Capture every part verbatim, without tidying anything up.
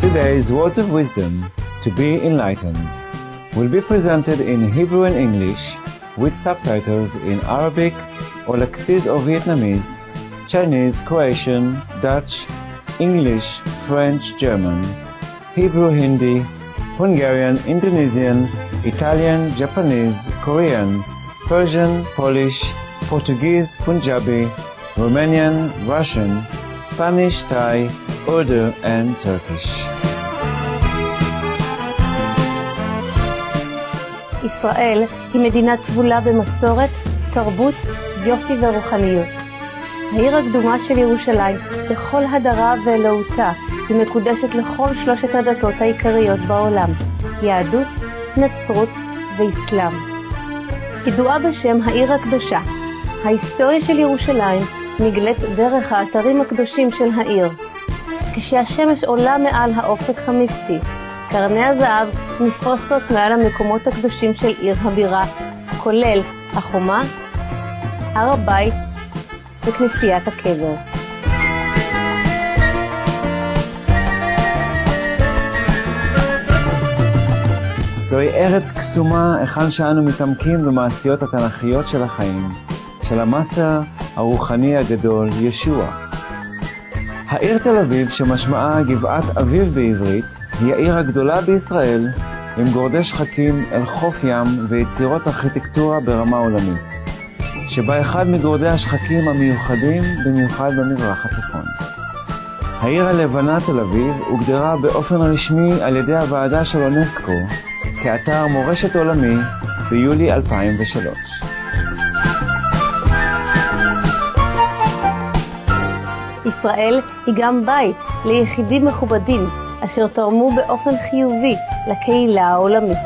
Today's Words of Wisdom, to be enlightened, will be presented in Hebrew and English with subtitles in Arabic, Olaxese or Vietnamese, Chinese, Croatian, Dutch, English, French, German, Hebrew, Hindi, Hungarian, Indonesian, Italian, Japanese, Korean, Persian, Polish, Portuguese, Punjabi, Romanian, Russian, Spanish, Thai, Urdu, and Turkish. ישראל היא מדינה טבולה במסורת, תרבות, יופי ורוחניות. העיר הקדומה של ירושלים, בכל הדרה ואלוהותה, היא מקודשת לכל שלושת הדתות העיקריות בעולם, יהדות, נצרות ואסלאם. ידועה בשם העיר הקדושה. ההיסטוריה של ירושלים נגלית דרך האתרים הקדושים של העיר. כשהשמש עולה מעל האופק המיסטי, קרני הזהב נפרסות מעל המקומות הקדושים של עיר הבירה, כולל החומה, הר הבית וכנסיית הקבר. זוהי ארץ קסומה, היכן שאנו מתעמקים במעשיות התנ"כיות של החיים, של המאסטר הרוחני הגדול, ישוע. העיר תל אביב, שמשמעה גבעת אביב בעברית, היא העיר הגדולה בישראל, עם גורדי שחקים אל חוף ים ויצירות ארכיטקטורה ברמה עולמית, שבה אחד מגורדי השחקים המיוחדים במיוחד במזרח התיכון. העיר הלבנה תל אביב הוגדרה באופן רשמי על ידי הוועדה של אונסקו כאתר מורשת עולמי ביולי אלפיים ושלוש. ישראל היא גם בית ליחידים מכובדים אשר תרמו באופן חיובי לקהילה העולמית.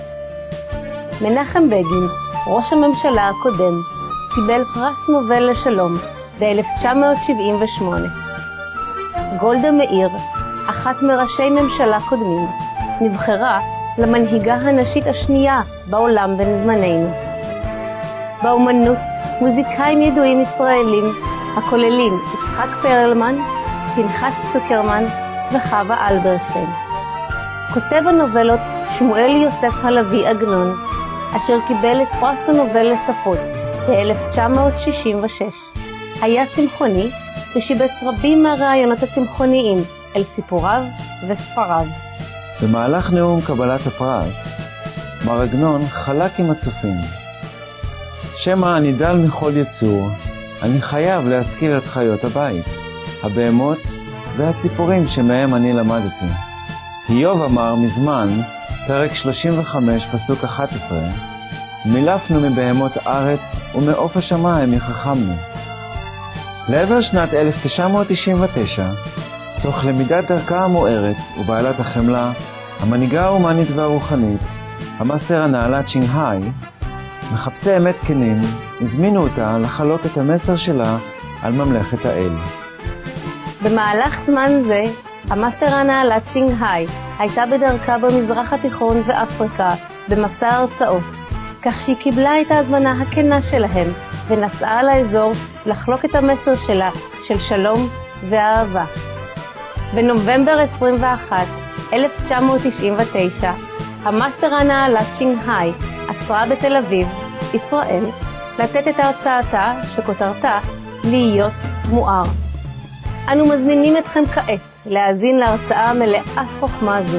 מנחם בגין, ראש הממשלה הקודם, קיבל פרס נובל לשלום ב-אלף תשע מאות שבעים ושמונה. גולדה מאיר, אחת מראשי ממשלה קודמים, נבחרה למנהיגה הנשית השנייה בעולם בן זמננו. באומנות, מוזיקאים ידועים ישראלים הכוללים יצחק פרלמן, פנחס צוקרמן וחווה אלברשטיין. כותב הנובלות שמואל יוסף הלוי עגנון, אשר קיבל את פרס הנובל לשפות ב-אלף תשע מאות שישים ושש. היה צמחוני ושיבץ רבים מהרעיונות הצמחוניים אל סיפוריו וספריו. במהלך נאום קבלת הפרס, מר עגנון חלק עם הצופים. שמא אני דל מכל יצור, אני חייב להזכיר את חיות הבית, הבהמות והציפורים שמהם אני למדתי. איוב אמר מזמן, פרק שלושים וחמש, פסוק אחת עשרה, מילפנו מבהמות ארץ ומעוף השמיים יחכמנו. לעבר שנת אלף תשע מאות תשעים ותשע, תוך למידת דרכה המוארת ובעלת החמלה, המנהיגה ההומנית והרוחנית, המאסטר הנעלה צ'ינג-היי, מחפשי אמת כנים, הזמינו אותה לחלוק את המסר שלה על ממלכת האל. במהלך זמן זה, המאסטר הנעלה צ'ינג-היי הייתה בדרכה במזרח התיכון ואפריקה במסע הרצאות, כך שהיא קיבלה את ההזמנה הכנה שלהם ונסעה לאזור לחלוק את המסר שלה של שלום ואהבה. בנובמבר עשרים ואחת, אלף תשע מאות תשעים ותשע, המאסטר הנעלה צ'ינג-היי עצרה בתל אביב, ישראל, לתת את הרצאתה שכותרתה להיות מואר. אנו מזמינים אתכם כעת להאזין להרצאה מלאת חוכמה זו.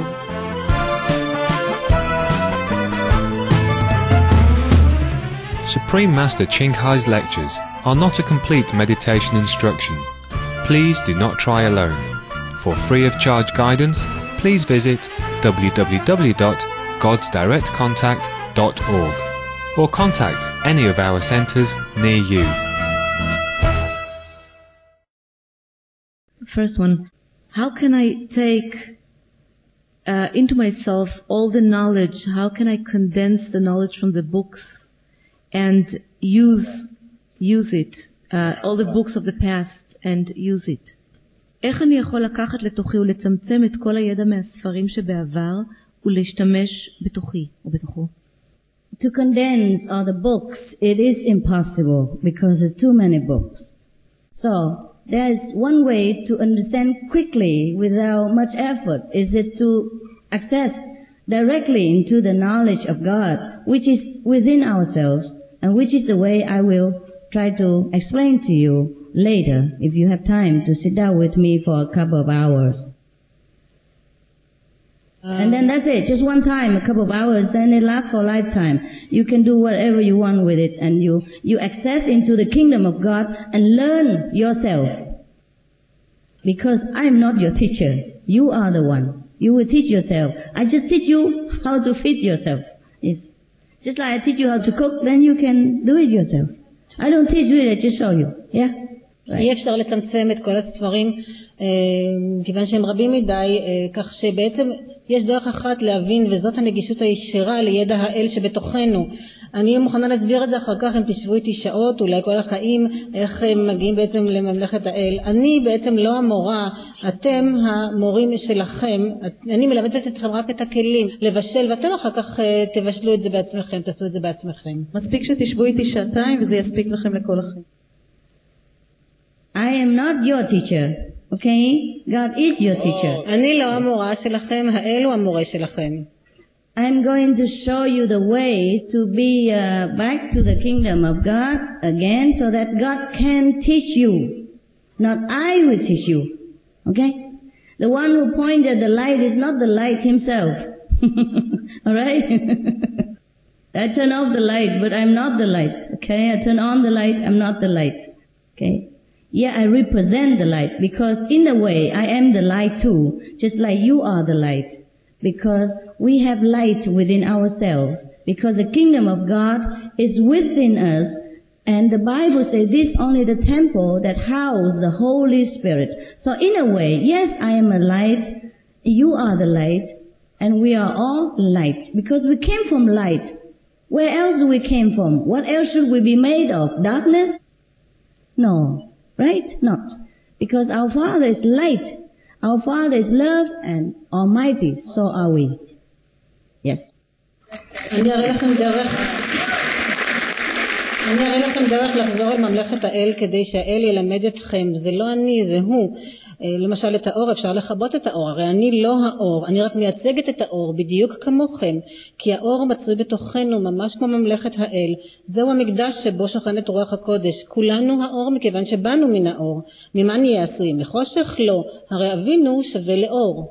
Supreme Master Ching-Hai's lectures are not a complete meditation instruction. Please do not try alone. For free of charge guidance, please visit w w w dot gods direct contact dot org or contact any of our centers near you. First one, how can I take uh, into myself all the knowledge? How can I condense the knowledge from the books and use use it, uh, all the books of the past and use it? איך אני יכול לקחת לתוכי ולצמצם את כל הידע מהספרים שבעבר ולהשתמש בתוכי ובתוכו? To condense all the books, it is impossible because there's too many books. So there is one way to understand quickly without much effort. Is it to access directly into the knowledge of God, which is within ourselves, and which is the way I will try to explain to you later, if you have time to sit down with me for a couple of hours. Um, and then that's it, just one time, a couple of hours, then it lasts for a lifetime. You can do whatever you want with it, and you, you access into the kingdom of God and learn yourself. Because I'm not your teacher. You are the one. You will teach yourself. I just teach you how to feed yourself. It's just like I teach you how to cook, then you can do it yourself. I don't teach you, I just show you. Yeah? Right. אי אפשר לצמצם את כל הספרים, כיוון שהם רבים מדי, כך שבעצם יש דרך אחת להבין, וזאת הנגישות הישירה לידע האל שבתוכנו. אני מוכנה להסביר את זה אחר כך, אם תשבו איתי שעות, אולי כל החיים, איך הם מגיעים בעצם לממלכת האל. אני בעצם לא המורה, אתם המורים שלכם, אני מלמדת אתכם רק את הכלים, לבשל, ואתם אחר כך תבשלו את זה בעצמכם, תעשו את זה בעצמכם. מספיק שתשבו איתי שעתיים, וזה יספיק לכם לכל החיים. I am not your teacher, okay? God is your teacher. אני לא המורה שלכם, האל הוא המורה שלכם. I'm going to show you the ways to be uh, back to the kingdom of God again, so that God can teach you. Not I will teach you, okay? The one who pointed the light is not the light himself. All right? I turn off the light, but I'm not the light, okay? I turn on the light, I'm not the light, okay? Yeah, I represent the light, because in a way I am the light too, just like you are the light. Because we have light within ourselves, because the kingdom of God is within us, and the Bible says this only the temple that houses the Holy Spirit. So in a way, yes, I am a light, you are the light, and we are all light, because we came from light. Where else do we came from? What else should we be made of? Darkness? No. Right? Not. Because our Father is light. Our Father is love and almighty. So are we. Yes. אני אראה לכם דרך, אני אראה לכם דרך לחזור אל ממלכת האל כדי שהאל ילמד אתכם. זה לא אני, זה הוא. למשל את האור, אפשר לכבות את האור, הרי אני לא האור, אני רק מייצגת את האור בדיוק כמוכם, כי האור מצוי בתוכנו ממש כמו ממלכת האל. זהו המקדש שבו שוכנת רוח הקודש, כולנו האור מכיוון שבאנו מן האור. ממה נהיה עשויים? מחושך? לא, הרי אבינו שווה לאור.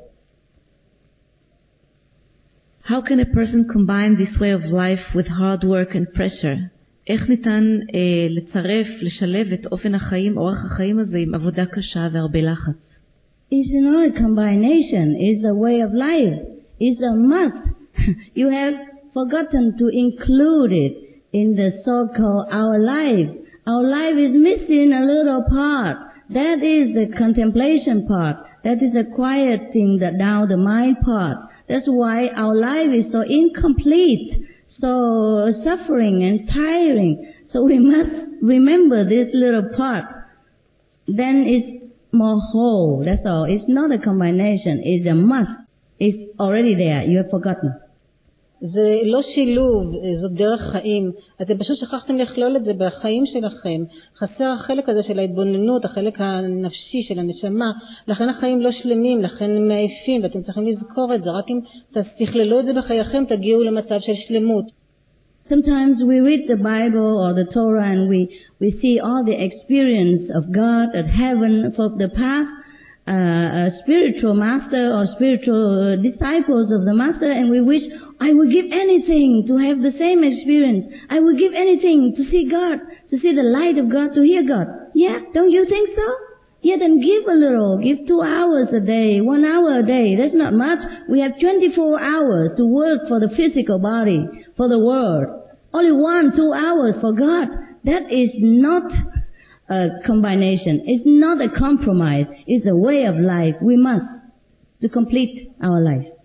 How can a person combine this way of life with hard work and pressure? איך ניתן אה, לצרף, לשלב את אופן החיים, אורח החיים הזה עם עבודה קשה והרבה לחץ? It's not a combination, it's a way of life. It's a must. You have forgotten to include it in the so-called our life. Our life is missing a little part. That is the contemplation part. That is the quieting the down the mind part. That's why our life is so incomplete, so suffering and tiring. So we must remember this little part. Then it's more whole. That's all. It's not a combination. It's a must. It's already there. You have forgotten. זה לא שילוב, זאת דרך חיים. אתם פשוט שכחתם לכלול את זה בחיים שלכם. חסר החלק הזה של ההתבוננות, החלק הנפשי של הנשמה. לכן החיים לא שלמים, לכן הם מעייפים, ואתם צריכים לזכור את זה. רק אם תכללו את זה בחייכם, תגיעו למצב של שלמות. Sometimes we read the Bible or the Torah and we, we see all the experience of God at heaven for the past uh, a spiritual master or spiritual uh, disciples of the master, and we wish, I would give anything to have the same experience. I would give anything to see God, to see the light of God, to hear God. Yeah, don't you think so? Yeah, then give a little. Give two hours a day, one hour a day. That's not much. We have twenty-four hours to work for the physical body, for the world. Only one, two hours for God. That is not a combination. It's not a compromise. It's a way of life. We must to complete our life.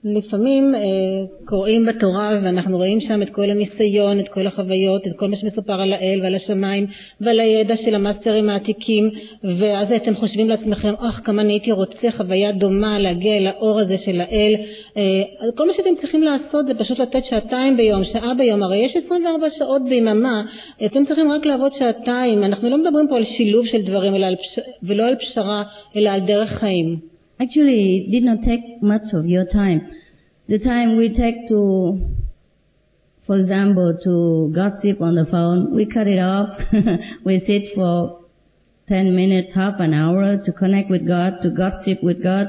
לפעמים אה, קוראים בתורה ואנחנו רואים שם את כל הניסיון, את כל החוויות, את כל מה שמסופר על האל ועל השמיים ועל הידע של המאסטרים העתיקים, ואז אתם חושבים לעצמכם, אך כמה אני הייתי רוצה חוויה דומה להגיע אל האור הזה של האל. אה, כל מה שאתם צריכים לעשות זה פשוט לתת שעתיים ביום, שעה ביום, הרי יש עשרים וארבע שעות ביממה, אתם צריכים רק לעבוד שעתיים. אנחנו לא מדברים פה על שילוב של דברים אלא על פש... ולא על פשרה אלא על דרך חיים. Actually, it did not take much of your time. The time we take to, for example, to gossip on the phone, we cut it off. We sit for ten minutes, half an hour to connect with God, to gossip with God,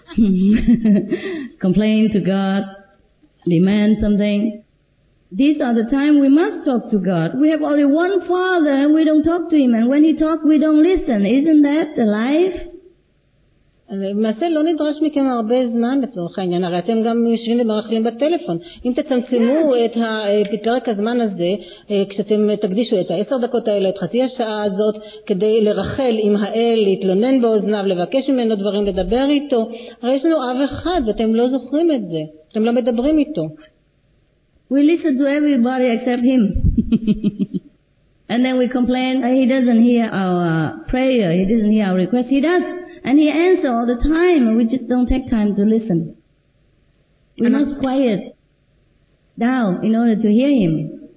complain to God, demand something. These are the time we must talk to God. We have only one Father and we don't talk to Him. And when He talks, we don't listen. Isn't that the life? למעשה לא נדרש מכם הרבה זמן לצורך העניין, הרי אתם גם יושבים ומרכלים בטלפון. אם תצמצמו את פרק הזמן הזה, כשאתם תקדישו את העשר דקות האלה, את חצי השעה הזאת, כדי לרחל עם האל, להתלונן באוזניו, לבקש ממנו דברים, לדבר איתו, הרי יש לנו אב אחד ואתם לא זוכרים את זה, אתם לא מדברים איתו. We listen to everybody except Him. And then we complain, He doesn't hear our prayer, He doesn't hear our request. He does. And He answers all the time, and we just don't take time to listen. We must quiet down in order to hear Him.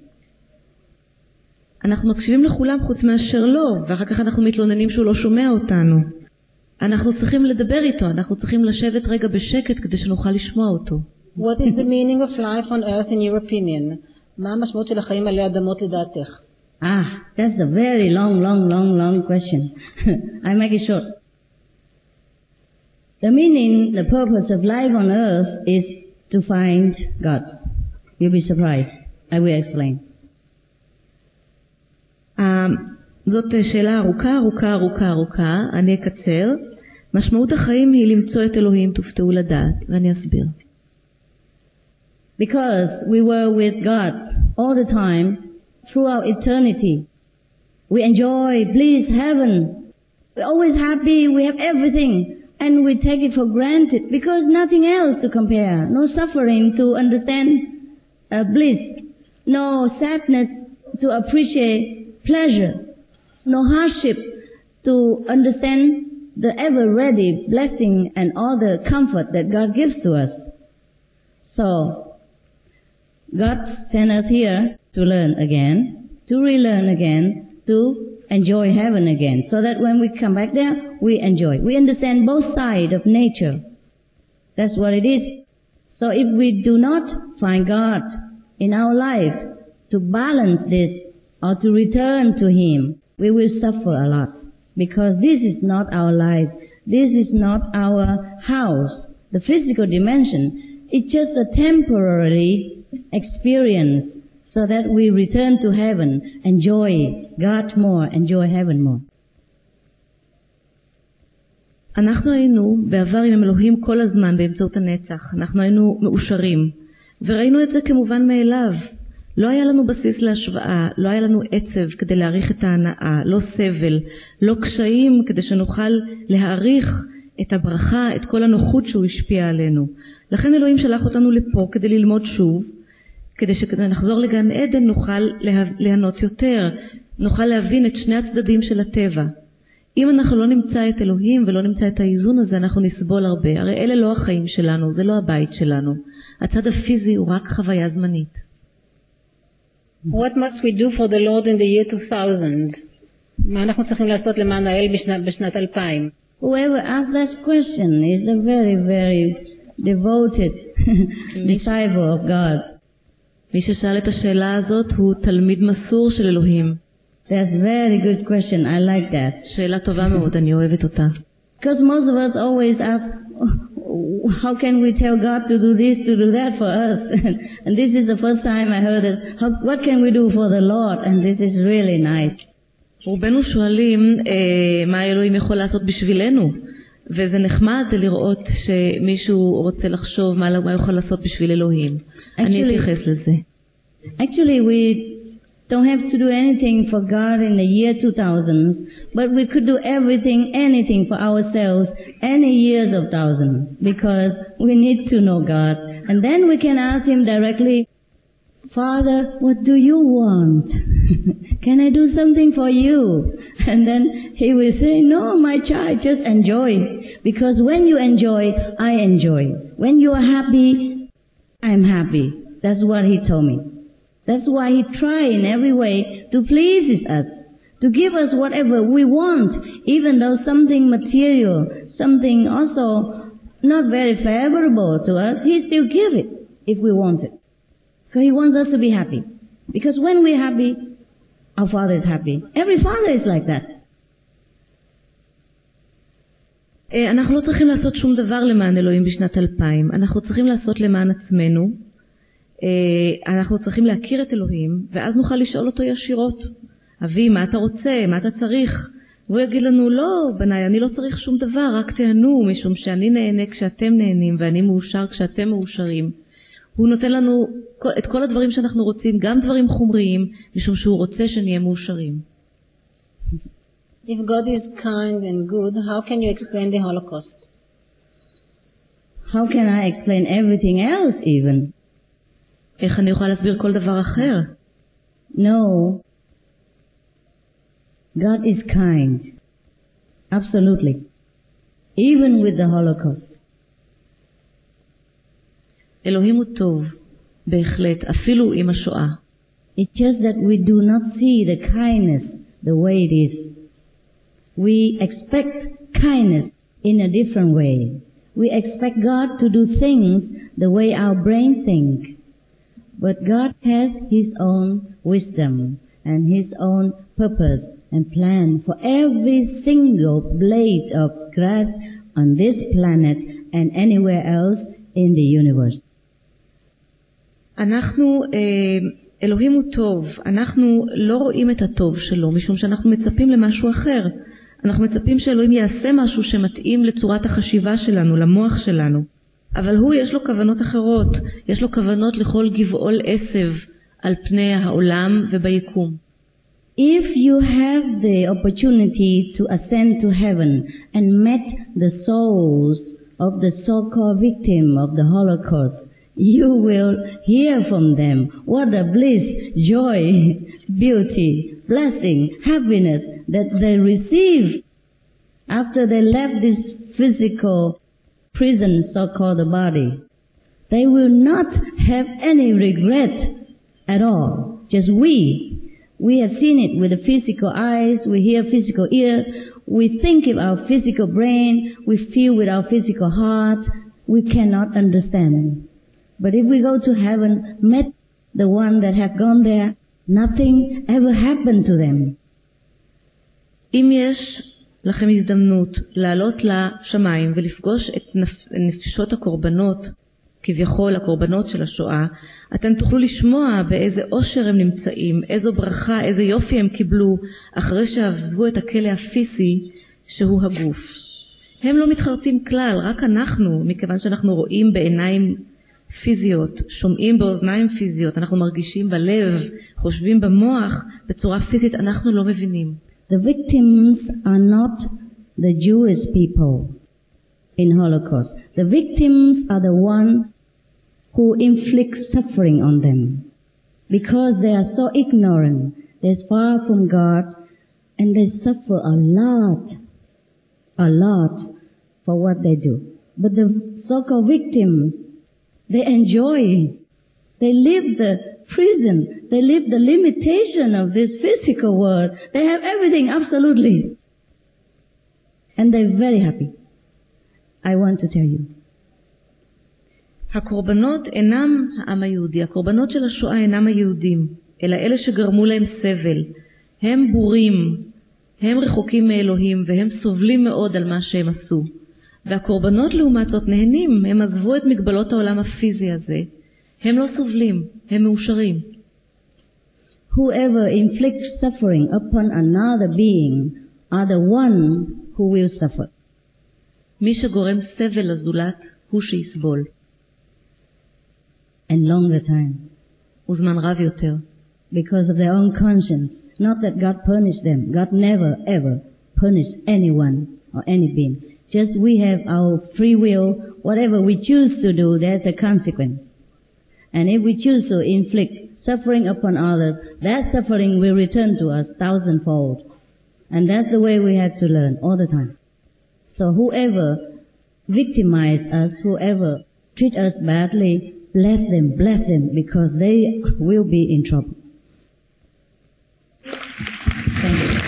אנחנו מקשיבים לכולם חוץ מאשר לו, ואחר כך אנחנו מתלוננים שהוא לא שומע אותנו. אנחנו צריכים לדבר איתו, אנחנו צריכים לשבת רגע בשקט כדי שנוכל לשמוע אותו. What is the meaning of life on earth in your opinion? מה המשמעות של החיים עלי אדמות לדעתך? Ah, that's a very long, long, long, long question. I make it short. The meaning, the purpose of life on earth is to find God. You'll be surprised. I will explain. Uh, זאת שאלה ארוכה, ארוכה, ארוכה, ארוכה. אני אקצר. משמעות החיים היא למצוא את אלוהים, תופתעו לדעת, ואני אסביר. Because we were with God all the time throughout eternity. We enjoy bliss, heaven. We're always happy, we have everything. And we take it for granted because nothing else to compare. No suffering to understand uh, bliss. No sadness to appreciate pleasure. No hardship to understand the ever-ready blessing and all the comfort that God gives to us. So, God sent us here to learn again, to relearn again, to enjoy heaven again, so that when we come back there, we enjoy. We understand both sides of nature. That's what it is. So if we do not find God in our life to balance this or to return to Him, we will suffer a lot because this is not our life. This is not our house. The physical dimension is just a temporary experience so that we return to heaven, enjoy God more, enjoy heaven more. אנחנו היינו בעבר עם אלוהים כל הזמן באמצעות הנצח. אנחנו היינו מאושרים, וראינו את זה כמובן מאליו. לא היה לנו בסיס להשוואה, לא היה לנו עצב כדי להעריך את ההנאה, לא סבל, לא קשיים כדי שנוכל להעריך את הברכה, את כל הנוחות שהוא השפיע עלינו. לכן אלוהים שלח אותנו לפה כדי ללמוד שוב, כדי שנחזור לגן עדן נוכל ליהנות יותר, נוכל להבין את שני הצדדים של הטבע. אם אנחנו לא נמצא את אלוהים ולא נמצא את האיזון הזה, אנחנו נסבול הרבה. הרי אלה לא החיים שלנו, זה לא הבית שלנו. הצד הפיזי הוא רק חוויה זמנית. What must we do for the Lord in the year two thousand? מה אנחנו צריכים לעשות למען האל בשנת, בשנת אלפיים? Whoever asks that question is a very, very devoted disciple of God. מי ששאל את השאלה הזאת הוא תלמיד מסור של אלוהים. That's a very good question. I like that. שאלה טובה מאוד, אני אוהבת אותה. Because most of us always ask, how can we tell God to do this, to do that for us? And this is the first time I heard this. How, what can we do for the Lord? And this is really nice. רובנו שואלים אה, מה אלוהים יכול לעשות בשבילנו. וזה נחמד לראות שמישהו רוצה לחשוב מה הוא יכול לעשות בשביל אלוהים. אני אתייחס לזה. Actually, we don't have to do anything for God in the year two thousands, but we could do everything, anything for ourselves, any years of thousands, because we need to know God. And then we can ask Him directly, Father, what do you want? Can I do something for you? And then He will say, no, my child, just enjoy. Because when you enjoy, I enjoy. When you are happy, I'm happy. That's what He told me. That's why He tried in every way to please us, to give us whatever we want, even though something material, something also not very favorable to us, He still give it if we want it. Because He wants us to be happy. Because when we're happy, our Father is happy. Every father is like that. אנחנו לא צריכים לעשות שום דבר למען אלוהים בשנת אלפיים. אנחנו צריכים לעשות למען עצמנו. אנחנו צריכים להכיר את אלוהים, ואז נוכל לשאול אותו ישירות. אבי, מה אתה רוצה? מה אתה צריך? והוא יגיד לנו, לא, בניי, אני לא צריך שום דבר, רק תהנו, משום שאני נהנה כשאתם נהנים, ואני מאושר כשאתם מאושרים. הוא נותן לנו את כל הדברים שאנחנו רוצים, גם דברים חומריים, משום שהוא רוצה שנהיה מאושרים. If God is kind and good, how can you explain the Holocaust? How can I explain everything else even? איך אני יכולה להסביר כל דבר אחר? No. God is kind. Absolutely. Even with the Holocaust. אלוהים הוא טוב, בהחלט, אפילו עם השואה. It's just that we do not see the kindness the way it is. We expect kindness in a different way. We expect God to do things the way our brain think. But God has His own wisdom and His own purpose and plan for every single blade of grass on this planet and anywhere else in the universe. אנחנו, אלוהים הוא טוב, אנחנו לא רואים את הטוב שלו, משום שאנחנו מצפים למשהו אחר. אנחנו מצפים שאלוהים יעשה משהו שמתאים לצורת החשיבה שלנו, למוח שלנו. אבל הוא יש לו כוונות אחרות, יש לו כוונות לכל גבעול עשב על פני העולם וביקום. If you have the opportunity to ascend to heaven and met the souls of the so-called victim of the Holocaust, you will hear from them what a bliss, joy, beauty, blessing, happiness that they receive after they left this physical prison so-called the body. They will not have any regret at all. Just we. We have seen it with the physical eyes, we hear physical ears, we think with our physical brain, we feel with our physical heart. We cannot understand. But if we go to heaven, met the one that have gone there, nothing ever happened to them. אם יש לכם הזדמנות לעלות לשמיים ולפגוש את נפשות הקורבנות, כביכול הקורבנות של השואה, אתם תוכלו לשמוע באיזה אושר הם נמצאים, איזו ברכה, איזה יופי הם קיבלו אחרי שעזבו את הכלא הפיזי שהוא הגוף. הם לא מתחרטים כלל, רק אנחנו, מכיוון שאנחנו רואים בעיניים פיזיות, שומעים באוזניים פיזיות, אנחנו מרגישים בלב, חושבים במוח בצורה פיזית, אנחנו לא מבינים. The victims are not the Jewish people in Holocaust. The victims are the one who inflict suffering on them because they are so ignorant, they're far from God, and they suffer a lot, a lot for what they do. But the so-called victims, they enjoy. They live the prison. They live the limitation of this physical world. They have everything, absolutely. And they're very happy. I want to tell you. הקורבנות אינם העם היהודי. הקורבנות של השואה אינם היהודים, אלא אלה שגרמו להם סבל. הם בורים, הם רחוקים מאלוהים, והם סובלים מאוד על מה שהם עשו. והקורבנות לעומת זאת נהנים, הם עזבו את מגבלות העולם הפיזי הזה. הם לא סובלים, הם מאושרים. Whoever inflicts suffering upon another being are the one who will suffer. מי שגורם סבל לזולת הוא שיסבול. And longer time. וזמן רב יותר. because of their own conscience. Not that God punished them. God never, ever punished anyone or any being. Just we have our free will. Whatever we choose to do, there's a consequence. And if we choose to inflict suffering upon others, that suffering will return to us thousandfold. And that's the way we have to learn all the time. So whoever victimize us, whoever treat us badly, bless them, bless them, because they will be in trouble. Thank you.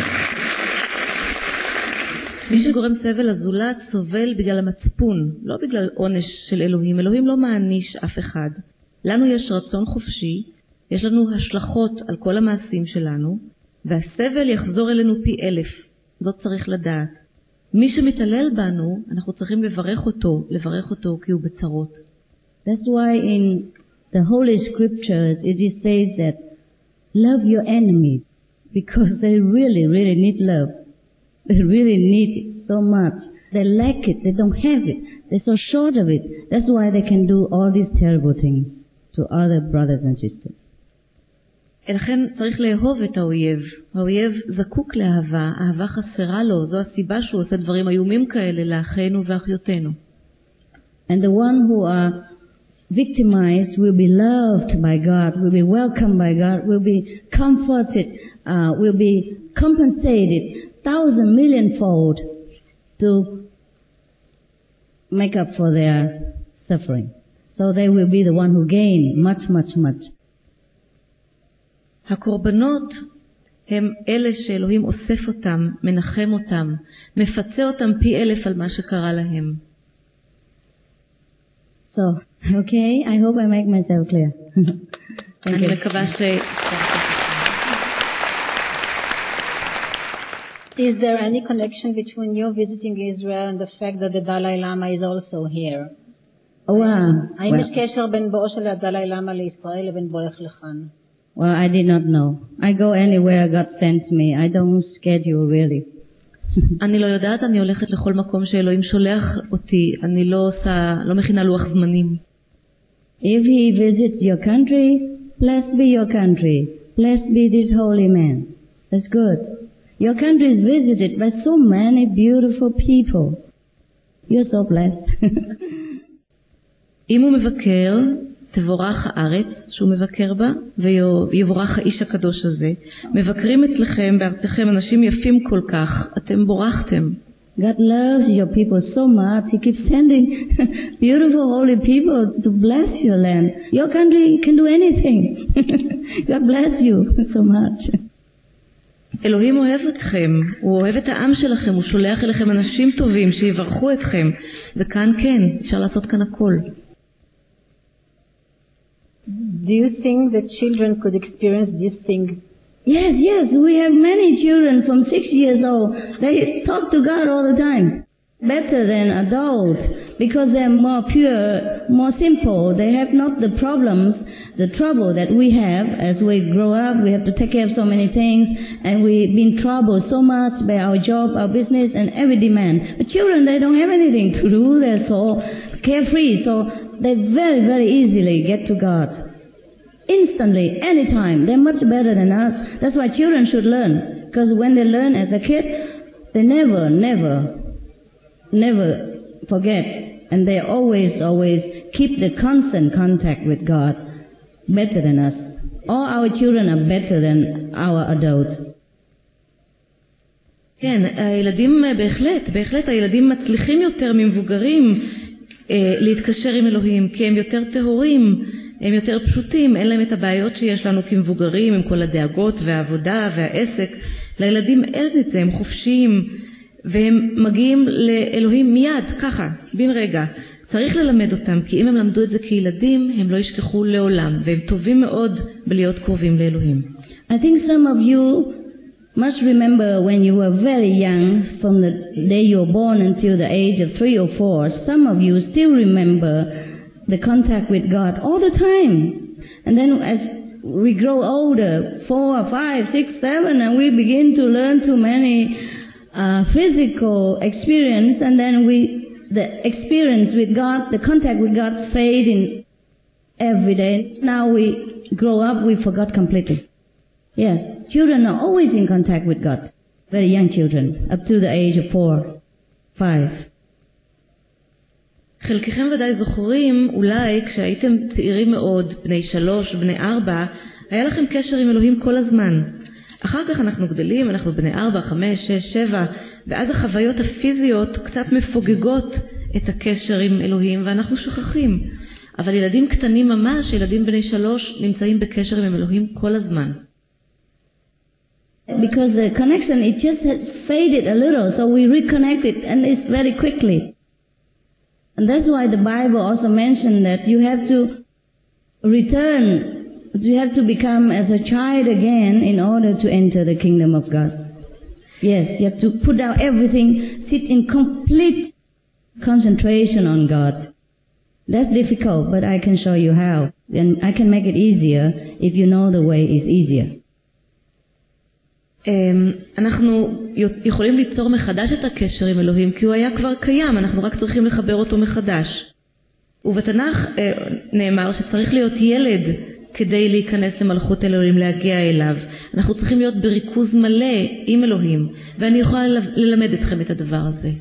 מי שגורם סבל לזולת סובל בגלל המצפון, לא בגלל עונש של אלוהים. אלוהים לא מעניש אף אחד. לנו יש רצון חופשי, יש לנו השלכות על כל המעשים שלנו, והסבל יחזור אלינו פי אלף. זאת צריך לדעת. מי שמתעלל בנו, אנחנו צריכים לברך אותו, לברך אותו כי הוא בצרות. That's why in the Holy Scriptures it is says that love your enemies, because they really, really need love. They really need it so much. They lack it. They don't have it. They're so short of it. That's why they can do all these terrible things to other brothers and sisters. לכן צריך לאהוב את האויב. האויב זקוק לאהבה, אהבה חסרה לו. זו הסיבה שהוא עושה דברים איומים כאלה לאחינו ואחיותינו. And the one who are victimized will be loved by God, will be welcomed by God, will be comforted, uh, will be compensated thousand million fold to make up for their suffering. So they will be the one who gain much, much, much. הקורבנות הם אלה שאלוהים אוסף אותם, מנחם אותם, מפצה אותם פי אלף על מה שקרה להם. So, okay, I hope I make myself clear. Thank אני you. מקווה ש... Is there any connection between you visiting Israel and the fact that the Dalai Lama is also here? Oh, wow. האם Well, יש קשר בין בואו של הדלאי למה לישראל לבין בואך לכאן? well, I did not know. I go anywhere God sends me. I don't schedule really. אני לא יודעת, אני הולכת לכל מקום שאלוהים שולח אותי. אני לא עושה, לא מכינה לוח זמנים. If he visits your country, blessed be your country. Blessed be this holy man. That's good. Your country is visited by so many beautiful people. You're so blessed. אם הוא מבקר, תבורך הארץ שהוא מבקר בה, ויבורך האיש הקדוש הזה. מבקרים אצלכם בארצכם אנשים יפים כל כך, אתם בורכתם. God loves your people so much. He keeps sending beautiful holy people to bless your land. Your country can do anything. God bless you so much. אלוהים אוהב אתכם, הוא אוהב את העם שלכם, הוא שולח אליכם אנשים טובים שיברכו אתכם, וכאן כן, אפשר לעשות כאן הכל. Do you think that children could experience this thing? Yes, yes, we have many children from six years old. They talk to God all the time. Better than adults, because they're more pure, more simple. They have not the problems, the trouble that we have as we grow up. We have to take care of so many things, and we've been troubled so much by our job, our business, and every demand. But children, they don't have anything to do. They're so carefree, so they very, very easily get to God. Instantly, anytime. They're much better than us. That's why children should learn, because when they learn as a kid, they never, never, never forget, and they always, always keep the constant contact with God, better than us. All our children are better than our adults. כן, הילדים בהחלט, בהחלט הילדים מצליחים יותר ממבוגרים אה, להתקשר עם אלוהים, כי הם יותר טהורים, הם יותר פשוטים, אין להם את הבעיות שיש לנו כמבוגרים, עם כל הדאגות והעבודה והעסק. לילדים אין את זה, הם חופשיים, והם מגיעים לאלוהים מיד, ככה, בין רגע. צריך ללמד אותם, כי אם הם למדו את זה כילדים, הם לא ישכחו לעולם, והם טובים מאוד בלהיות קרובים לאלוהים. I think some of you must remember when you were very young, from the day you were born until the age of three or four, some of you still remember the contact with God all the time. And then as we grow older, four, five, six, seven, and we begin to learn too many uh, physical experience, and then we, the experience with God, the contact with God fade in, every day. Now we grow up, we forgot completely. Yes, children are always in contact with God. Very young children, up to the age of four, five. חלקכם ודאי זוכרים, אולי כשהייתם צעירים מאוד, בני שלוש, בני ארבע, היה לכם קשר עם אלוהים כל הזמן. אחר כך אנחנו גדלים, אנחנו בני ארבע, חמש, שש, שבע, ואז החוויות הפיזיות קצת מפוגגות את הקשר עם אלוהים, ואנחנו שוכחים. אבל ילדים קטנים ממש, ילדים בני שלוש, נמצאים בקשר עם אלוהים כל הזמן. Because the connection, it just has faded a little, so we reconnect it, and it's very quickly. And that's why the Bible also mentioned that you have to return, you have to become as a child again in order to enter the kingdom of God. Yes, you have to put down everything, sit in complete concentration on God. That's difficult, but I can show you how. And I can make it easier if you know the way is easier. אנחנו יכולים ליצור מחדש את הקשר עם אלוהים, כי הוא היה כבר קיים, אנחנו רק צריכים לחבר אותו מחדש. ובתנ"ך נאמר שצריך להיות ילד כדי להיכנס למלכות אלוהים, להגיע אליו. אנחנו צריכים להיות בריכוז מלא עם אלוהים, ואני יכולה ללמד אתכם את הדבר הזה.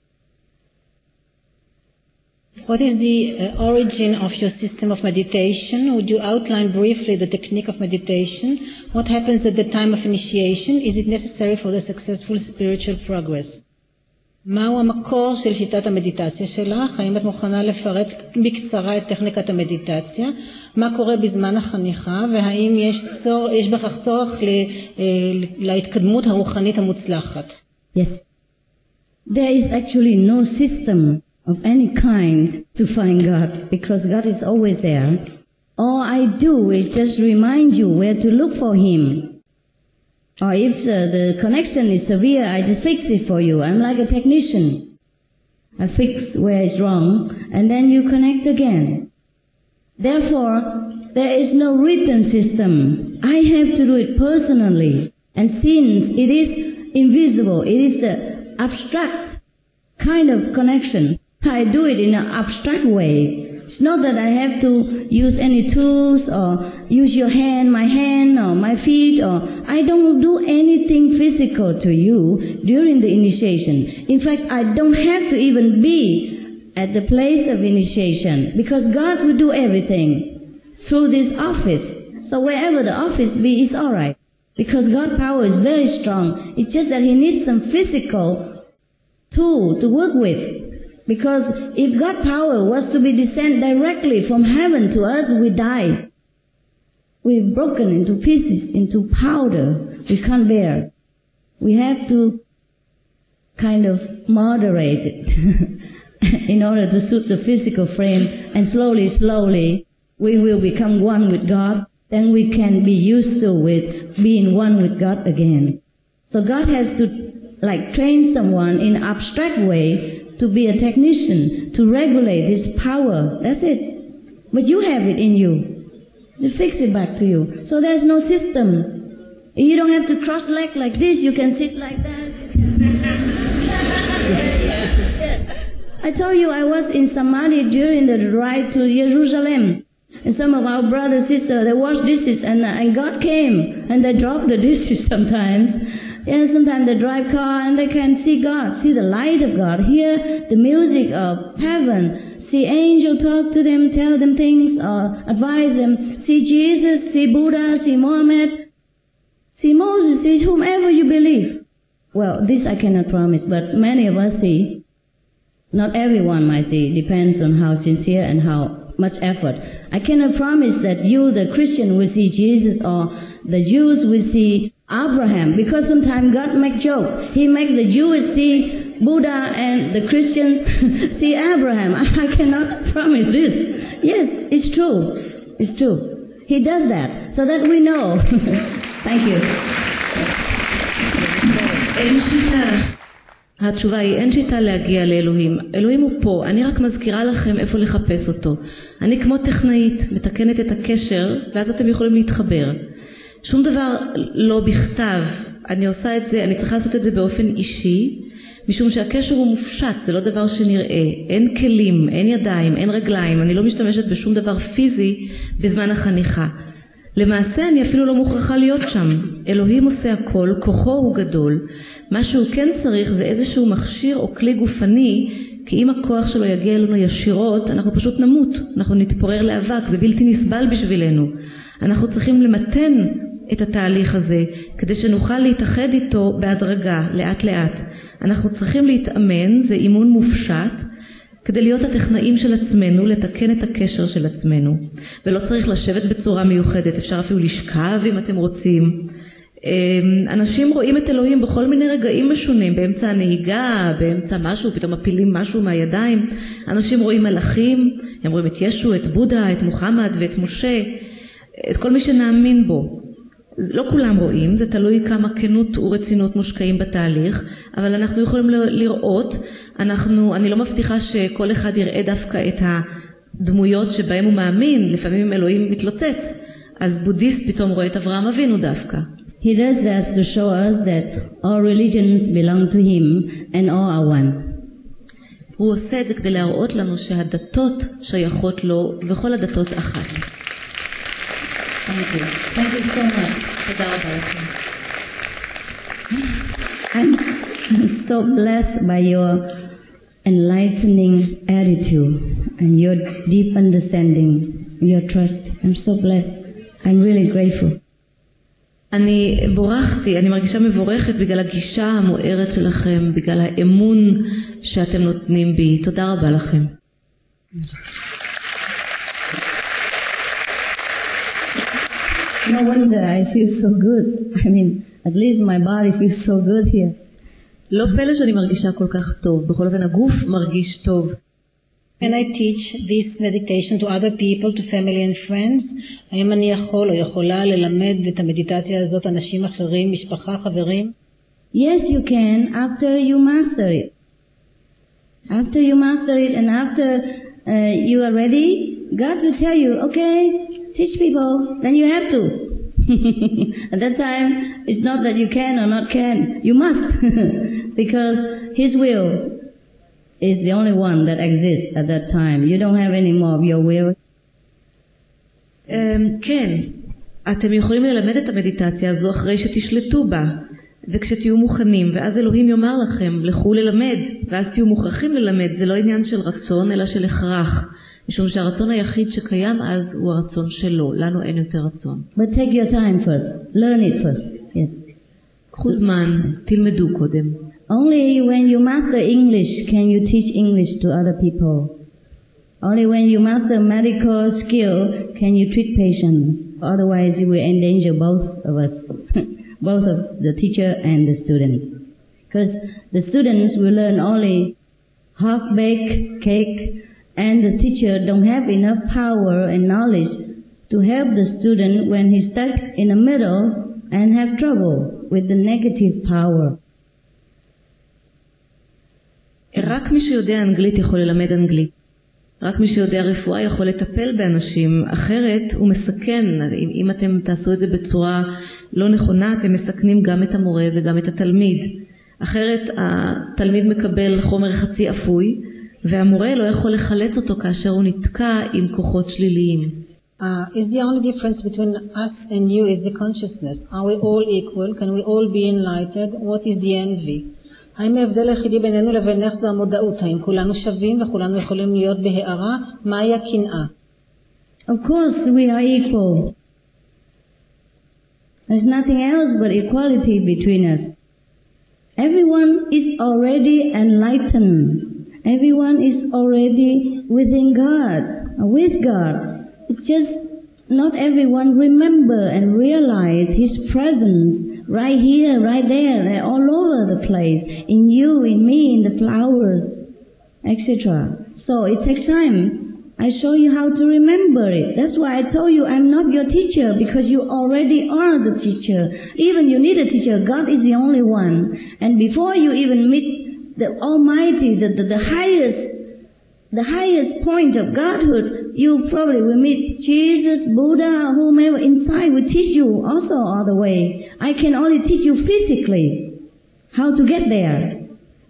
What is the uh, origin of your system of meditation? Would you outline briefly the technique of meditation? What happens at the time of initiation? Is it necessary for the successful spiritual progress? מהו המקור של שיטת המדיטציה שלך? האם את מוכנה לפרט בקצרה את טכניקת המדיטציה? מה קורה בזמן החניכה? והאם יש, צור, יש בכך צורך ל, להתקדמות הרוחנית המוצלחת? Yes. There is actually no system of any kind to find God, because God is always there. All I do is just remind you where to look for Him. Or if the, the connection is severe, I just fix it for you. I'm like a technician. I fix where it's wrong, and then you connect again. Therefore, there is no written system. I have to do it personally. And since it is invisible, it is the abstract kind of connection, I do it in an abstract way. It's not that I have to use any tools or use your hand, my hand or my feet, or I don't do anything physical to you during the initiation. In fact, I don't have to even be at the place of initiation, because God will do everything through this office. So wherever the office be is all right, because God's power is very strong. It's just that He needs some physical tool to work with. Because if God's power was to be descend directly from heaven to us, we die. We're broken into pieces, into powder. We can't bear. We have to kind of moderate it in order to suit the physical frame. And slowly, slowly, we will become one with God. Then we can be used to with being one with God again. So God has to like train someone in an abstract way to be a technician, to regulate this power. That's it. But you have it in you. To fix it back to you. So there's no system. You don't have to cross leg like this. You can sit like that. I told you I was in Samadhi during the ride to Jerusalem. And some of our brothers, sisters, they washed dishes, and, and God came, and they dropped the dishes sometimes. And sometimes they drive car and they can see God, see the light of God, hear the music of heaven, see angel talk to them, tell them things, or advise them, see Jesus, see Buddha, see Muhammad, see Moses, see whomever you believe. Well, this I cannot promise, but many of us see. Not everyone might see, depends on how sincere and how much effort. I cannot promise that you, the Christian, will see Jesus, or the Jews will see Abraham, because sometimes God make joke. He make the Jews see Buddha and the Christian see Abraham. I cannot promise this. Yes, it's true. It's true. He does that so that we know. Thank you. אין שיטה. התשובה היא, אין שיטה להגיע לאלוהים. אלוהים הוא פה. אני רק מזכירה לכם איפה לחפש אותו. אני כמו טכנאית, מתקנת את הקשר, ואז אתם יכולים להתחבר. שום דבר לא בכתב. אני עושה את זה, אני צריכה לעשות את זה באופן אישי, משום שהקשר הוא מופשט, זה לא דבר שנראה, אין כלים, אין ידיים, אין רגליים, אני לא משתמשת בשום דבר פיזי בזמן החניכה. למעשה אני אפילו לא מוכרחה להיות שם. אלוהים עושה הכל, כוחו הוא גדול. מה שהוא כן צריך זה איזשהו מכשיר או כלי גופני, כי אם הכוח שלו יגיע אלינו ישירות, אנחנו פשוט נמות, אנחנו נתפורר לאבק, זה בלתי נסבל בשבילנו. אנחנו צריכים למתן את התהליך הזה, כדי שנוכל להתאחד איתו בהדרגה, לאט לאט. אנחנו צריכים להתאמן, זה אימון מופשט, כדי להיות הטכנאים של עצמנו, לתקן את הקשר של עצמנו. ולא צריך לשבת בצורה מיוחדת, אפשר אפילו לשכב אם אתם רוצים. אנשים רואים את אלוהים בכל מיני רגעים משונים, באמצע הנהיגה, באמצע משהו, פתאום מפילים משהו מהידיים. אנשים רואים מלאכים, הם רואים את ישו, את בודה, את מוחמד ואת משה, את כל מי שנאמין בו. לא כולם רואים, זה תלוי כמה כנות ורצינות מושקעים בתהליך, אבל אנחנו יכולים לראות, אנחנו, אני לא מבטיחה שכל אחד יראה דווקא את הדמויות שבהם הוא מאמין, לפעמים אלוהים מתלוצץ, אז בודהיסט פתאום רואה את אברהם אבינו דווקא. He does that to show us that all religions belong to him and all are one. הוא עושה את זה כדי להראות לנו שהדתות שייכות לו וכל הדתות אחת. Thank you. Thank you so much. תודה רבה לכם. I'm, I'm so blessed by your enlightening attitude and your deep understanding, your trust. I'm so blessed. I'm really grateful. אני בורכתי, אני מרגישה מבורכת בגלל הגישה המוארת שלכם, בגלל האמון שאתם נותנים בי. תודה רבה לכם. No wonder I feel so good. I mean, at least my body feels so good here. לא פלא שאני מרגישה כל כך טוב, בכל אופן הגוף מרגיש טוב. Can I teach this meditation to other people, to family and friends? האם אני יכול או יכולה ללמד את המדיטציה הזאת אנשים אחרים, משפחה, חברים? Yes, you can after you master it. After you master it and after uh, you are ready, God will tell you, okay, teach people, then you have to. At that time, it's not that you can or not can, you must. Because His will is the only one that exists at that time. You don't have any more of your will. Um, כן, אתם יכולים ללמד את המדיטציה הזו אחרי שתשלטו בה, וכשתהיו מוכנים, ואז אלוהים יאמר לכם, לכו ללמד, ואז תהיו מוכרחים ללמד. זה לא עניין של רצון, אלא של הכרח. משום שהרצון היחיד שקיים אז הוא הרצון שלו, לנו אין יותר רצון. But take your time first, learn it first, yes. קחו זמן, תלמדו קודם. Only when you master English can you teach English to other people. Only when you master medical skill can you treat patients. Otherwise you will endanger both of us, both of the teacher and the students. Because the students will learn only half-baked cake, and the teacher don't have enough power and knowledge to help the student when he's stuck in the middle and have trouble with the negative power. רק מי שיודע אנגלית יכול ללמד אנגלית. רק מי שיודע רפואה יכול לטפל באנשים, אחרת הוא מסכן. אם, אם אתם תעשו את זה בצורה לא נכונה, אתם מסכנים גם את המורה וגם את התלמיד. אחרת התלמיד מקבל חומר חצי אפוי, והמורה לא יכול לחלץ אותו כאשר הוא נתקע עם כוחות שליליים. Uh, is the only difference between us and you is the consciousness? Are we all equal? Can we all be enlightened? What is the envy? האם ההבדל היחידי בינינו לבינך זו המודעות? האם כולנו שווים וכולנו יכולים להיות בהארה? מהי הקנאה? Of course we are equal. There's nothing else but equality between us. Everyone is already enlightened. Everyone is already within God, with God. It's just not everyone remember and realize His presence right here, right there. They're all over the place, in you, in me, in the flowers, et cetera. So it takes time. I show you how to remember it. That's why I told you I'm not your teacher, because you already are the teacher. Even you need a teacher. God is the only one. And before you even meet the Almighty, the, the, the highest, the highest point of Godhood, you probably will meet Jesus, Buddha, whomever inside will teach you also all the way. I can only teach you physically how to get there.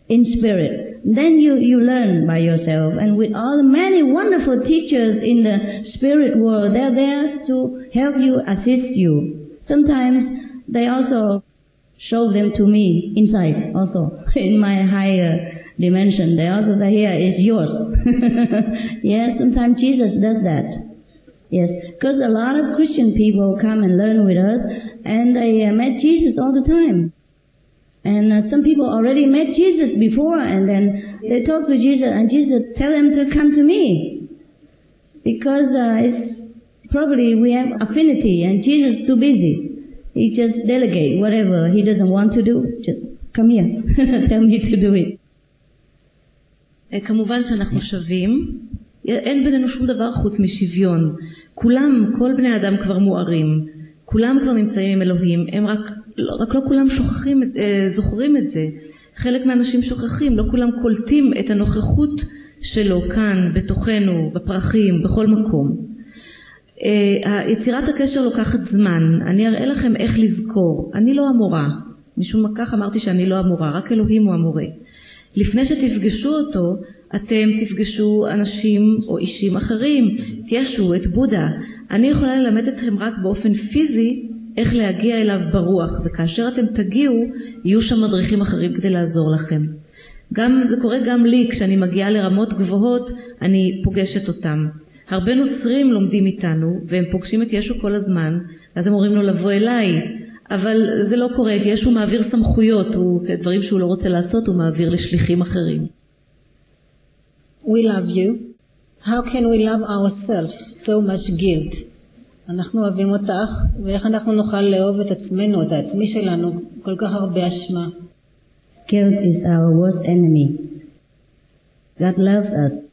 in spirit. Then you, you learn by yourself. And with all the many wonderful teachers in the spirit world, they're there to help you, assist you. Sometimes they also show them to me inside also, in my higher dimension. They also say, here is yours. Yes, sometimes Jesus does that. Yes, because a lot of Christian people come and learn with us, and they uh, met Jesus all the time. And uh, some people already met Jesus before, and then they talk to Jesus, and Jesus tell them to come to me. Because uh, it's probably we have affinity, and Jesus is too busy. He just delegate whatever he doesn't want to do. Just come here, tell me to do it. כמובן שאנחנו שווים, אין בינינו שום דבר חוץ משוויון. כולם, כל בני אדם כבר מוארים, כולם כבר נמצאים עם אלוהים, הם רק, רק לא כולם שוכחים, זוכרים את זה. חלק מהאנשים שוכחים, לא כולם קולטים את הנוכחות שלו כאן, בתוכנו, בפרחים, בכל מקום. יצירת הקשר לוקחת זמן, אני אראה לכם איך לזכור. אני לא המורה, משום כך אמרתי שאני לא המורה, רק אלוהים הוא המורה. לפני שתפגשו אותו, אתם תפגשו אנשים או אישים אחרים, תיישו את בודה. אני יכולה ללמד אתכם רק באופן פיזי איך להגיע אליו ברוח, וכאשר אתם תגיעו, יהיו שם מדריכים אחרים כדי לעזור לכם. גם, זה קורה גם לי, כשאני מגיעה לרמות גבוהות, אני פוגשת אותם. הרבה נוצרים לומדים איתנו, והם פוגשים את ישו כל הזמן, ואז הם אומרים לו לבוא אליי, אבל זה לא קורה, כי ישו מעביר סמכויות, הוא, דברים שהוא לא רוצה לעשות, הוא מעביר לשליחים אחרים. We love you. How can we love ourselves? So much guilt. אנחנו אוהבים אותך, ואיך אנחנו נוכל לאהוב את עצמנו, את העצמי שלנו, כל כך הרבה אשמה. Guilt is our worst enemy. God loves us.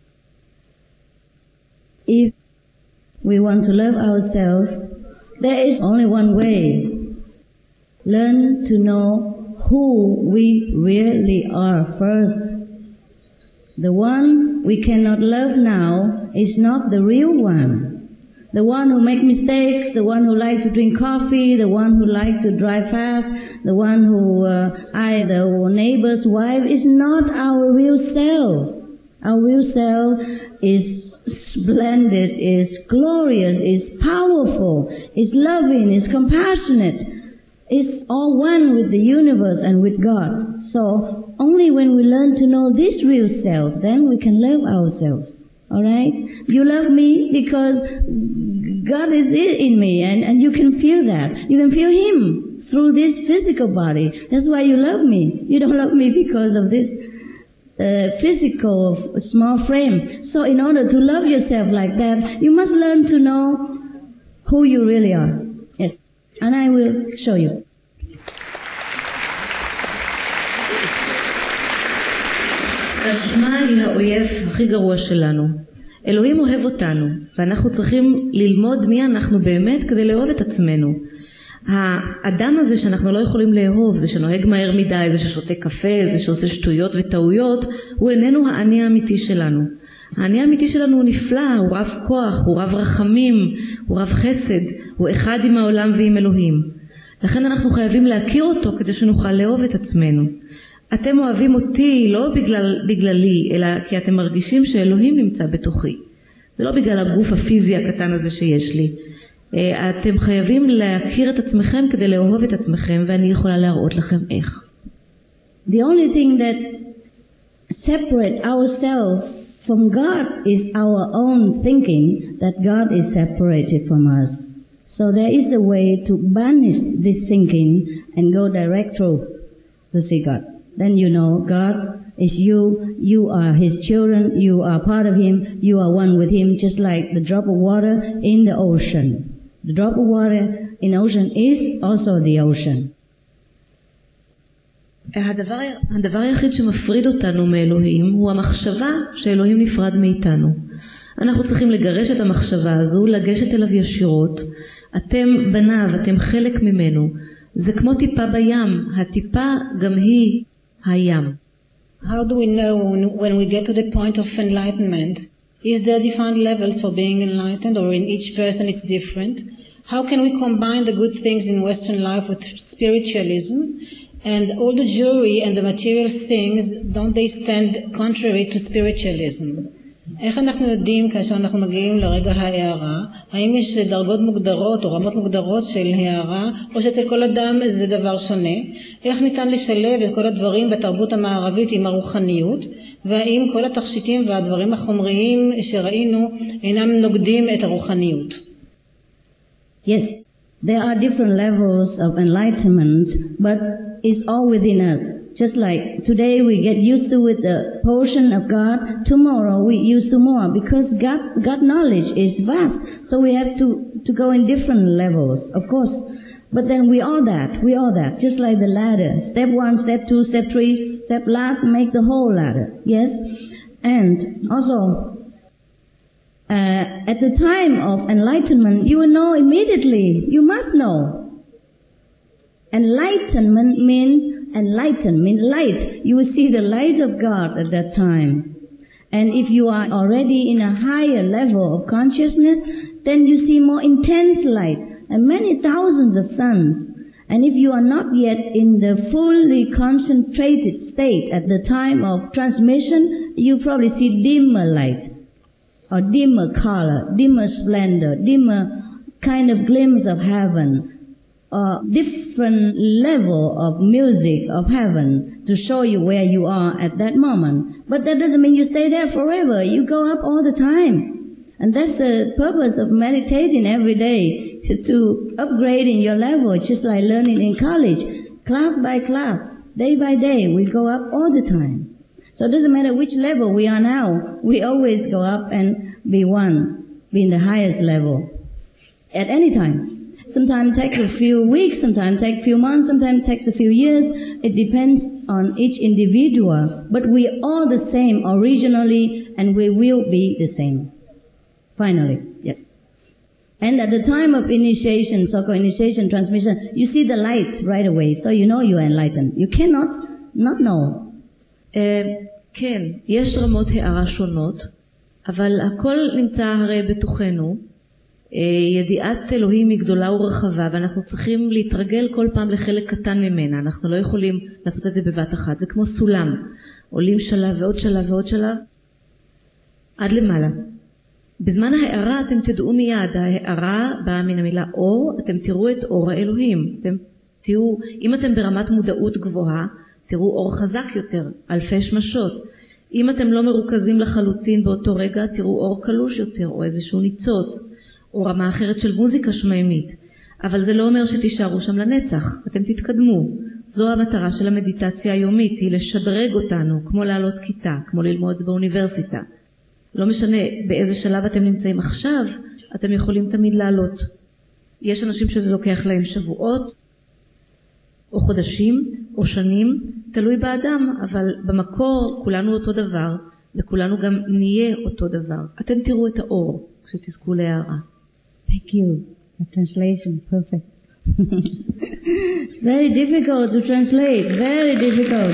If we want to love ourselves, there is only one way. Learn to know who we really are first. The one we cannot love now is not the real one. The one who make mistakes, the one who like to drink coffee, the one who like to drive fast, the one who uh, I, the neighbor's wife, is not our real self. Our real self is splendid, is glorious, is powerful, is loving, is compassionate. It's all one with the universe and with God. So only when we learn to know this real self, then we can love ourselves. All right? You love me because God is in me, and, and you can feel that. You can feel Him through this physical body. That's why you love me. You don't love me because of this uh, physical small frame. So in order to love yourself like that, you must learn to know who you really are. Yes. And I will show you. האשמה היא האויב הכי גרוע שלנו. אלוהים אוהב אותנו, ואנחנו צריכים ללמוד מי אנחנו באמת כדי לאהוב את עצמנו. האדם הזה שאנחנו לא יכולים לאהוב, זה שנוהג מהר מדי, זה ששותה קפה, זה שעושה שטויות וטעויות, הוא איננו האני האמיתי שלנו. האני האמיתי שלנו הוא נפלא, הוא רב כוח, הוא רב רחמים, הוא רב חסד, הוא אחד עם העולם ועם אלוהים. לכן אנחנו חייבים להכיר אותו כדי שנוכל לאהוב את עצמנו. אתם אוהבים אותי לא בגלל, בגללי, אלא כי אתם מרגישים שאלוהים נמצא בתוכי. זה לא בגלל הגוף הפיזי הקטן הזה שיש לי. אתם חייבים להכיר את עצמכם כדי לאהוב את עצמכם, ואני יכולה להראות לכם איך. The only thing that separate ourselves from God is our own thinking that God is separated from us. So there is a way to banish this thinking and go direct through to see God. Then you know God is you, you are His children, you are part of Him, you are one with Him, just like the drop of water in the ocean. The drop of water in the ocean is also the ocean. הדבר, הדבר היחיד שמפריד אותנו מאלוהים הוא המחשבה שאלוהים נפרד מאיתנו. אנחנו צריכים לגרש את המחשבה הזו, לגשת אליו ישירות. אתם בניו, אתם חלק ממנו. זה כמו טיפה בים, הטיפה גם היא הים. How do we know when, when we get to the point of enlightenment? Is there defined levels for being enlightened, or in each person it's different? How can we combine the good things in Western life with spiritualism? And all the jewelry and the material things, don't they stand contrary to spiritualism? איך אנחנו יודעים כאשר אנחנו מגיעים לרגע ההערה, האם יש דרגות מוגדרות או רמות מוגדרות של הערה, או שאצל כל אדם זה דבר שונה? איך ניתן לשלב את כל הדברים בתרבות המערבית עם הרוחניות, והאם כל התכשיטים והדברים החומריים שראינו אינם נוגדים את הרוחניות? Yes, there are different levels of enlightenment, but it's all within us. Just like today we get used to with the portion of God, tomorrow we used to more because God, God knowledge is vast. So we have to, to go in different levels, of course. But then we are that, we are that, just like the ladder. Step one, step two, step three, step last, make the whole ladder. Yes? And also, uh, at the time of enlightenment, you will know immediately. You must know. Enlightenment means, enlighten means light. You will see the light of God at that time. And if you are already in a higher level of consciousness, then you see more intense light and many thousands of suns. And if you are not yet in the fully concentrated state at the time of transmission, you probably see dimmer light or dimmer color, dimmer splendor, dimmer kind of glimpse of heaven. A different level of music of heaven to show you where you are at that moment. But that doesn't mean you stay there forever. You go up all the time. And that's the purpose of meditating every day, to, to upgrading your level, just like learning in college. Class by class, day by day, we go up all the time. So it doesn't matter which level we are now, we always go up and be one, be in the highest level at any time. Sometimes it takes a few weeks, sometimes it takes a few months, sometimes it takes a few years. It depends on each individual. But we are all the same originally, and we will be the same. Finally, yes. And at the time of initiation, so-called initiation, transmission, you see the light right away, so you know you are enlightened. You cannot not know. כן, יש רמות הערה שונות, אבל הכל נמצא הרי בתוכנו. ידיעת אלוהים היא גדולה ורחבה, ואנחנו צריכים להתרגל כל פעם לחלק קטן ממנה. אנחנו לא יכולים לעשות את זה בבת אחת. זה כמו סולם. עולים שלב ועוד שלב ועוד שלב עד למעלה. בזמן ההערה אתם תדעו מיד, ההערה באה מן המילה אור, אתם תראו את אור האלוהים. אתם תראו, אם אתם ברמת מודעות גבוהה, תראו אור חזק יותר, אלפי שמשות. אם אתם לא מרוכזים לחלוטין באותו רגע, תראו אור קלוש יותר, או איזשהו ניצוץ. או רמה אחרת של מוזיקה שמיימית. אבל זה לא אומר שתישארו שם לנצח, אתם תתקדמו. זו המטרה של המדיטציה היומית, היא לשדרג אותנו, כמו לעלות כיתה, כמו ללמוד באוניברסיטה. לא משנה באיזה שלב אתם נמצאים עכשיו, אתם יכולים תמיד לעלות. יש אנשים שזה לוקח להם שבועות, או חודשים, או שנים, תלוי באדם, אבל במקור כולנו אותו דבר, וכולנו גם נהיה אותו דבר. אתם תראו את האור כשתזכו להערה. Thank you. The translation, perfect. It's very difficult to translate, very difficult.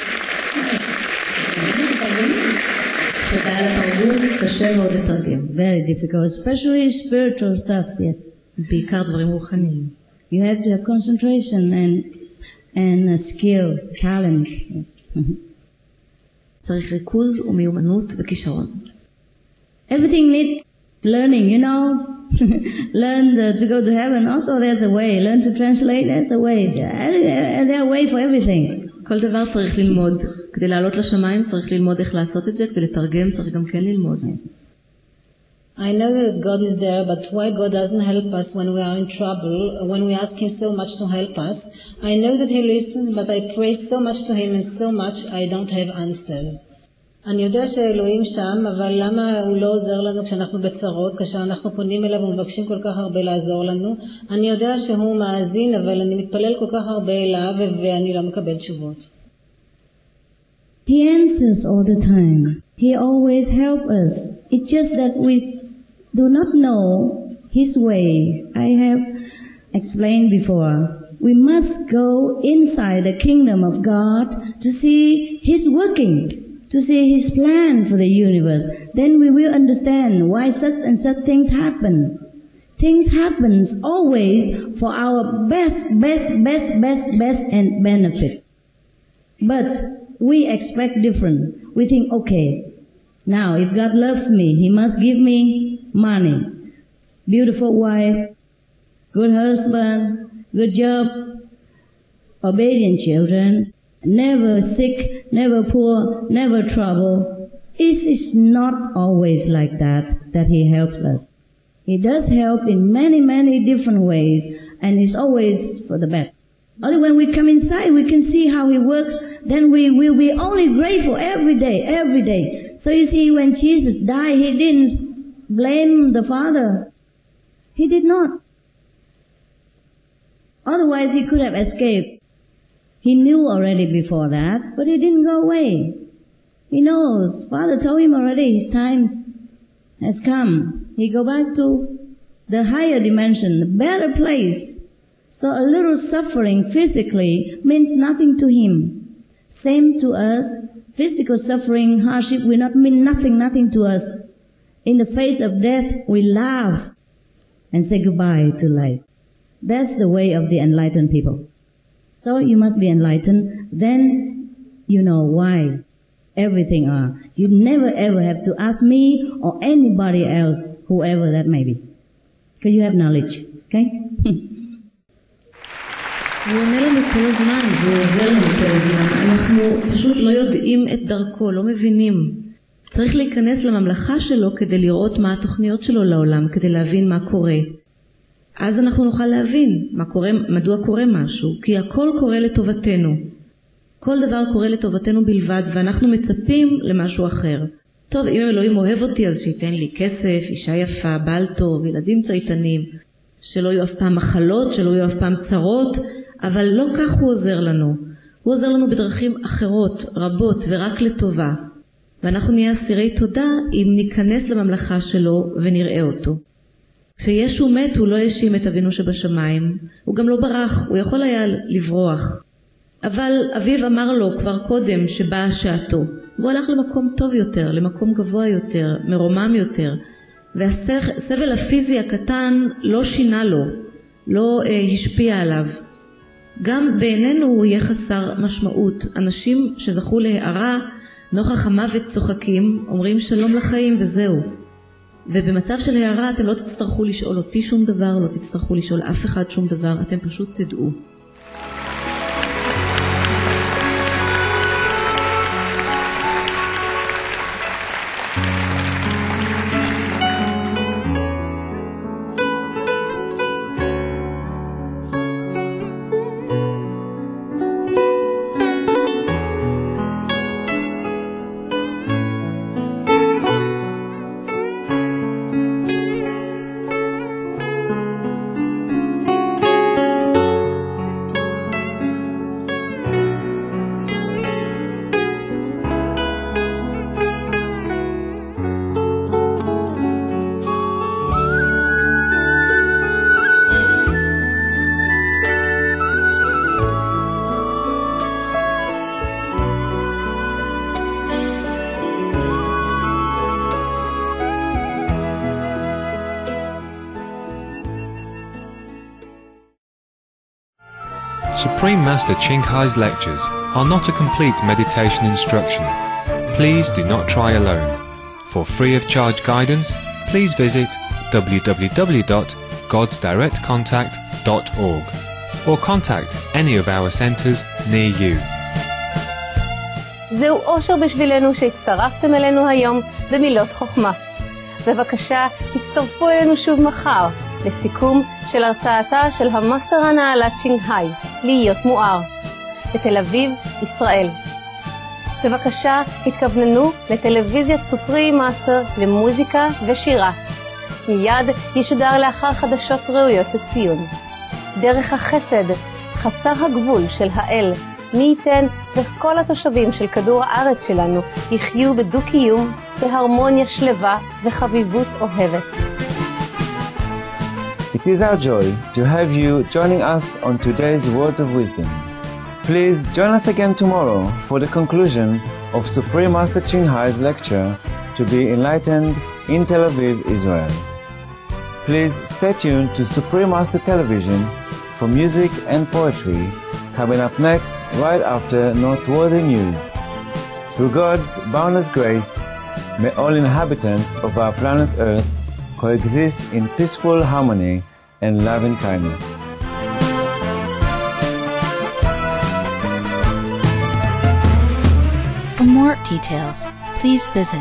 Very difficult, especially spiritual stuff, yes. בעיקר דברים רוחניים. You have to have concentration and, and a skill, talent, yes. צריך ריכוז ומיומנות וכישרון. Everything needs learning, you know. Learn the, to go to heaven. Also, there's a way. Learn to translate. There's a way. There's a way for everything. כל דבר צריך ללמוד. כדי לעלות לשמיים צריך ללמוד איך לעשות את זה, כדי לתרגם צריך גם כן ללמוד. I know that God is there, but why God doesn't help us when we are in trouble, when we ask Him so much to help us? I know that He listens, but I pray so much to Him and so much I don't have answers. אני יודע שאלוהים שם, אבל למה הוא לא עוזר לנו כשאנחנו בצרות, כאשר אנחנו פונים אליו ומבקשים כל כך הרבה לעזור לנו? אני יודע שהוא מאזין, אבל אני מתפלל כל כך הרבה אליו ואני לא מקבל תשובות. He answers all the time. He always helps us. It's just that we do not know His ways. I have explained before. We must go inside the kingdom of God to see His working. To see His plan for the universe. Then we will understand why such and such things happen. Things happens always for our best, best, best, best, best and benefit. But we expect different. We think, okay, now if God loves me, He must give me money, beautiful wife, good husband, good job, obedient children, never sick, never poor, never trouble. It is not always like that, that He helps us. He does help in many, many different ways, and it's always for the best. Only when we come inside, we can see how He works, then we will be only grateful every day, every day. So you see, when Jesus died, He didn't blame the Father. He did not. Otherwise, He could have escaped. He knew already before that, but He didn't go away. He knows. Father told Him already, His time has come. He go back to the higher dimension, the better place. So a little suffering physically means nothing to Him. Same to us. Physical suffering, hardship will not mean nothing, nothing to us. In the face of death, we laugh and say goodbye to life. That's the way of the enlightened people. So you must be enlightened. Then you know why everything are. You never ever have to ask me or anybody else, whoever that may be. Because you have knowledge. Okay? הוא עונה לנו כל הזמן, והוא עוזר לנו כל הזמן. אנחנו פשוט לא יודעים את דרכו, לא מבינים. צריך להיכנס לממלכה שלו כדי לראות מה התוכניות שלו לעולם, כדי להבין מה קורה. אז אנחנו נוכל להבין מה קורה, מדוע קורה משהו, כי הכל קורה לטובתנו. כל דבר קורה לטובתנו בלבד, ואנחנו מצפים למשהו אחר. טוב, אם אלוהים אוהב אותי, אז שייתן לי כסף, אישה יפה, בעל טוב, ילדים צייתנים, שלא יהיו אף פעם מחלות, שלא יהיו אף פעם צרות, אבל לא כך הוא עוזר לנו. הוא עוזר לנו בדרכים אחרות, רבות ורק לטובה. ואנחנו נהיה אסירי תודה אם ניכנס לממלכה שלו ונראה אותו. כשישו מת הוא לא האשים את אבינו שבשמיים, הוא גם לא ברח, הוא יכול היה לברוח. אבל אביו אמר לו כבר קודם שבאה שעתו, והוא הלך למקום טוב יותר, למקום גבוה יותר, מרומם יותר, והסבל הפיזי הקטן לא שינה לו, לא אה, השפיע עליו. גם בעינינו הוא יהיה חסר משמעות. אנשים שזכו להערה נוכח המוות צוחקים, אומרים שלום לחיים וזהו. ובמצב של הערה אתם לא תצטרכו לשאול אותי שום דבר, לא תצטרכו לשאול אף אחד שום דבר, אתם פשוט תדעו. Supreme Master Ching Hai's lectures are not a complete meditation instruction. Please do not try alone. For free of charge guidance, please visit w w w dot gods direct contact dot org or contact any of our centers near you. זהו אושר בשבילנו שהצטרפתם אלינו היום במילות חוכמה. בבקשה, הצטרפו אלינו שוב מחר לסיכום של הרצאתה של המאסטר הנעלה צ'ינג היי, להיות מואר, בתל אביב, ישראל. בבקשה, התכווננו לטלוויזיית סופרי מאסטר למוזיקה ושירה. מיד ישודר לאחר חדשות ראויות לציון. דרך החסד, חסר הגבול של האל, מי ייתן וכל התושבים של כדור הארץ שלנו יחיו בדו-קיום, בהרמוניה שלווה וחביבות אוהבת. It is our joy to have you joining us on today's Words of Wisdom. Please join us again tomorrow for the conclusion of Supreme Master Ching Hai's lecture to be enlightened in Tel Aviv, Israel. Please stay tuned to Supreme Master Television for music and poetry, coming up next right after Noteworthy News. Through God's boundless grace, may all inhabitants of our planet Earth coexist in peaceful harmony and loving kindness. For more details, please visit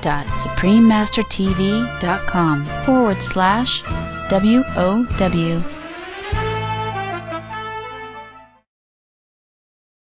www.suprememastertv.com forward slash W O W